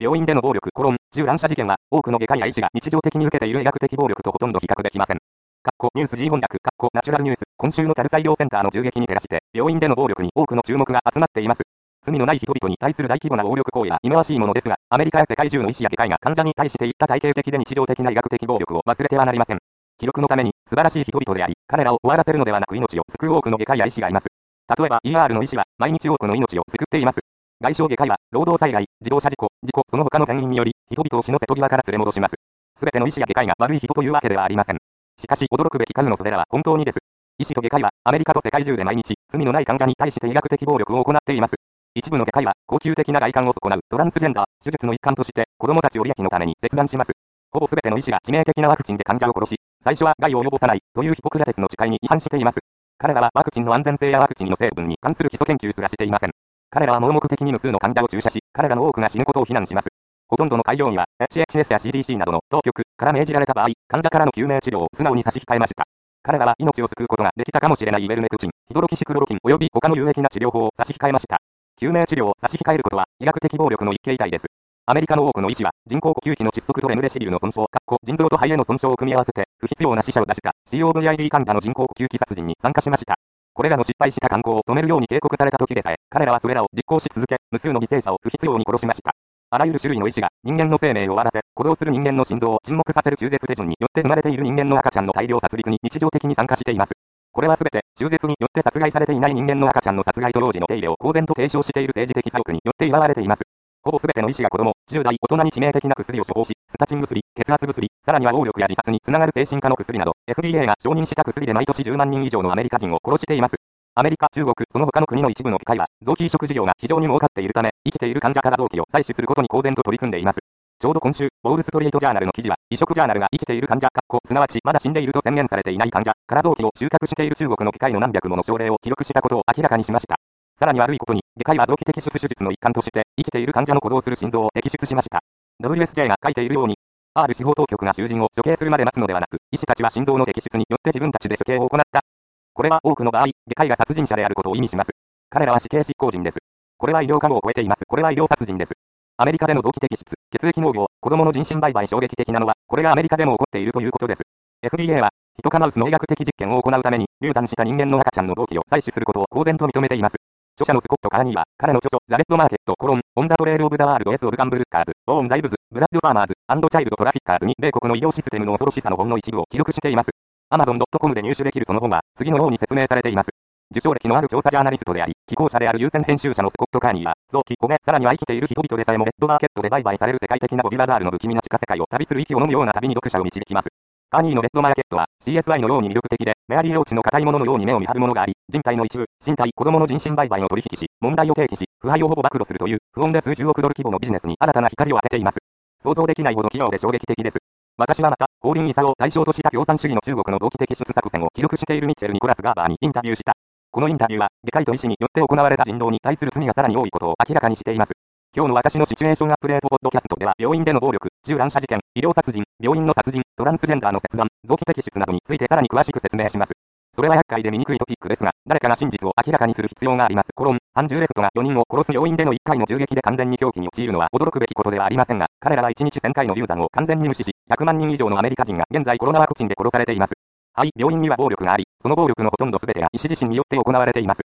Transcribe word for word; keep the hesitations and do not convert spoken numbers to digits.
病院での暴力、コロン、銃乱射事件は、多くの外科医や医師が日常的に受けている医学的暴力とほとんど比較できません。かっこニュース G 翻訳、かっこナチュラルニュース、今週のキャル裁量センターの銃撃に照らして、病院での暴力に多くの注目が集まっています。罪のない人々に対する大規模な暴力行為は忌まわしいものですが、アメリカや世界中の医師や外科医が患者に対していった体系的で日常的な医学的暴力を忘れてはなりません。記録のために素晴らしい人々であり、彼らを終わらせるのではなく命を救う多くの外科医や医師がいます。例えば イーアール の医師は毎日多くの命を救っています。外傷外科医は労働災害、自動車事故、事故、その他の原因により人々を死の瀬戸際から連れ戻します。すべての医師や外科医が悪い人というわけではありません。しかし驚くべき数のそれらは本当にです。医師と外科医はアメリカと世界中で毎日罪のない患者に対して医学的暴力を行っています。一部の外科医は高級的な外観を損なうトランスジェンダー、手術の一環として子供たちを利益のために切断します。ほぼすべての医師が致命的なワクチンで患者を殺し、最初は害を及ぼさないというヒポクラテスの誓いに違反しています。彼らはワクチンの安全性やワクチンの成分に関する基礎研究すらしていません。彼らは盲目的に無数の患者を注射し、彼らの多くが死ぬことを非難します。ほとんどの開業医は エイチエイチエス や シーディーシー などの当局から命じられた場合、患者からの救命治療を素直に差し控えました。彼らは命を救うことができたかもしれないイベルメクチン、ヒドロキシクロロキン及び他の有益な治療法を差し控えました。救命治療を差し控えることは医学的暴力の一形態です。アメリカの多くの医師は人工呼吸器の窒息とレムデシビルの損傷、腎臓と肺への損傷を組み合わせて不必要な死者を出した シーオーブイアイディー 患者の人工呼吸器殺人に参加しました。これらの失敗した観光を止めるように警告された時でさえ、彼らはそれらを実行し続け、無数の犠牲者を不必要に殺しました。あらゆる種類の医師が人間の生命を終わらせ、鼓動する人間の心臓を沈黙させる中絶手順によって生まれている人間の赤ちゃんの大量殺戮に日常的に参加しています。これはすべて中絶によって殺害されていない人間の赤ちゃんの殺害と幼児の手入れを公然と提唱している政治的左翼によって祝われています。ほぼすべての医師が子供、じゅう代、大人に致命的な薬を処方し、スタチン薬、血圧薬、さらには暴力や自殺につながる精神科の薬など、エフディーエー が承認した薬で毎年じゅうまんにん以上のアメリカ人を殺しています。アメリカ、中国、その他の国の一部の機械は、臓器移植事業が非常に儲かっているため、生きている患者から臓器を採取することに公然と取り組んでいます。ちょうど今週、ウォールストリートジャーナルの記事は、移植ジャーナルが生きている患者、すなわちまだ死んでいると宣言されていない患者から臓器を収穫している中国の機械の何百もの症例を記録したことを明らかにしました。さらに悪いことに、外科医は臓器摘出手術の一環として、生きている患者の鼓動する心臓を摘出しました。ダブリューエスジェー が書いているように、R 司法当局が囚人を処刑するまで待つのではなく、医師たちは心臓の摘出によって自分たちで処刑を行った。これは多くの場合、外科医が殺人者であることを意味します。彼らは死刑執行人です。これは医療科を超えています。これは医療殺人です。アメリカでの臓器摘出、血液農業、子供の人身売買衝撃的なのは、これがアメリカでも起こっているということです。エフディーエー は、ヒトかマウスの医学的実験を行うために、流産した人間の赤ちゃんの臓器を採取することを公然と認めています。著者のスコット・カーニーは、彼の著書、ザ・レッド・マーケット・コロン、オン・ザ・トレール・オブ・ザ・ワールド・エス・オルガンブルッカーズ、ボーン・ダイブズ、ブラッド・ファーマーズ、アンド・チャイルド・トラフィッカーズに、米国の医療システムの恐ろしさのほんの一部を記録しています。アマゾンドットコム で入手できるその本は、次のように説明されています。受賞歴のある調査ジャーナリストであり、寄稿者である優先編集者のスコット・カーニーは、臓器、米、さらには生きている人々でさえもレッドマーケットで売買される世界的なボビュラザールの不気味な地下世界を旅する息を飲むような旅に読者を導きます。カーニーのレッドマーケットは シーエスアイ のように魅力的で、メアリーローチの硬いもののように目を見張るものがあり、人体の一部、身体、子供の人身売買を取引し、問題を提起し、腐敗をほぼ暴露するという、不穏で数十億ドル規模のビジネスに新たな光を当てています。想像できないほど器用で衝撃的です。私はまた、ホーリン・イサを対象とした共産主義の中国の臓器摘出作戦を記録しているミッチェル・ニコラス・ガーバーにインタビューした。このインタビューは、外科医と医師によって行われた人道に対する罪がさらに多いことを明らかにしています。今日の私のシチュエーションアップデートポッドキャストでは、病院での暴力、銃乱射事件、医療殺人、病院の殺人、トランスジェンダーの切断、臓器摘出などについてさらに詳しく説明します。それは厄介で見にくいトピックですが、誰かが真実を明らかにする必要があります。コロン、ハンジューレフトがよにんを殺す病院でのいっかいの銃撃で完全に狂気に陥るのは驚くべきことではありませんが、彼らはいちにちせんかいの流産を完全に無視し、ひゃくまんにん以上のアメリカ人が現在コロナワクチンで殺されています。はい、病院には暴力があり、その暴力のほとんど全てが医師自身によって行われています。